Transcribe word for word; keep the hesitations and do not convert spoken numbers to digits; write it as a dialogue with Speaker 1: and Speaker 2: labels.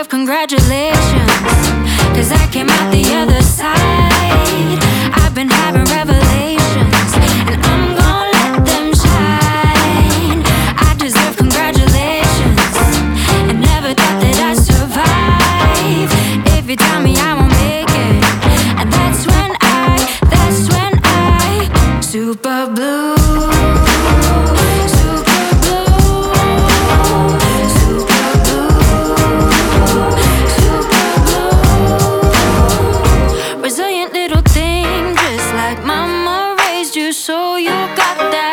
Speaker 1: congratulations, 'cause I came out the other side. I've been having revelations, and I'm gonna let them shine. I deserve congratulations, and never thought that I'd survive. If you tell me I won't make it, and that's when I, that's when I super blue. So you got that